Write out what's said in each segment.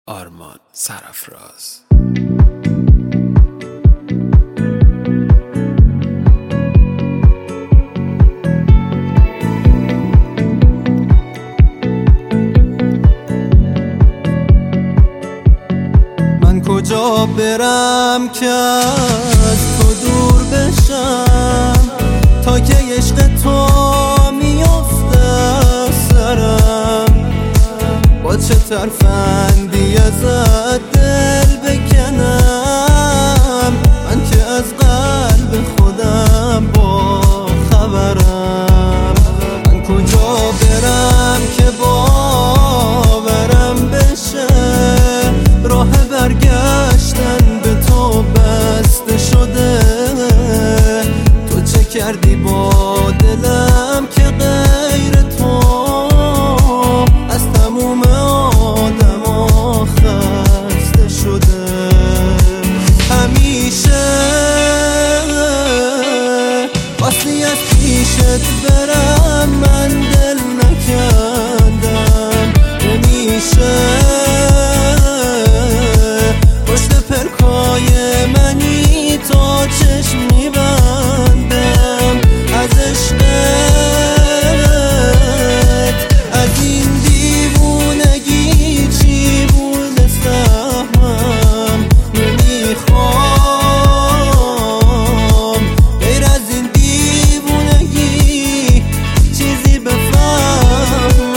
آرمان سرافراز. من کجا برم که از تو دور بشم، تا که عشق تو میفته سرم، با چه ترفندی ازت دل بکنم، من که از قلب خودم با خبرم. من کجا برم که باورم بشه، راه برگشتن به تو بسته شده. تو چه کردی با دلم که غیر تو از تموم آدما خسته شده. همیشه خواستی از پیشت برم، من دل نکردم. نمیشه پشت پرکای منی تا چشم میبندم از عشقت. از این دیوونگی چی بوده سهمم، نمیخوام غیر از این دیوونگی چیزی بفهمم.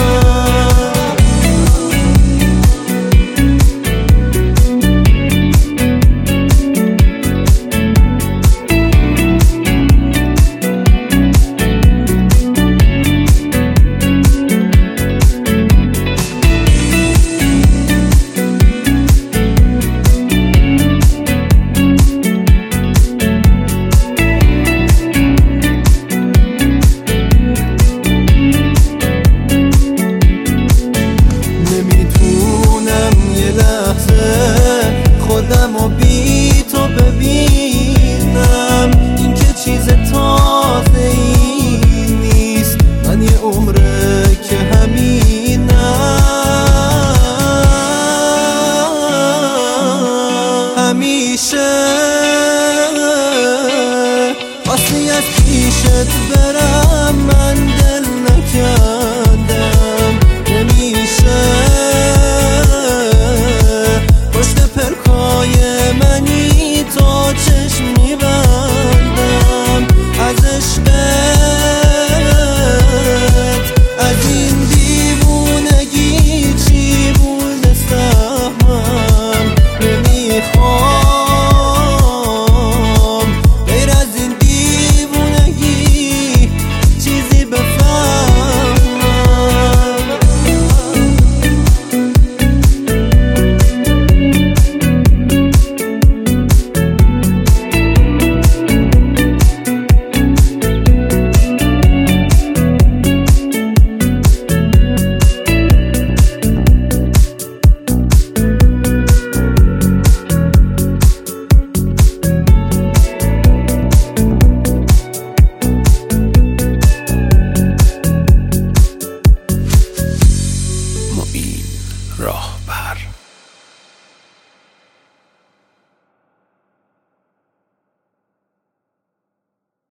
خودم و بی تو ببینم، این که چیز تازه ای نیست. من یه عمره که همینم. همیشه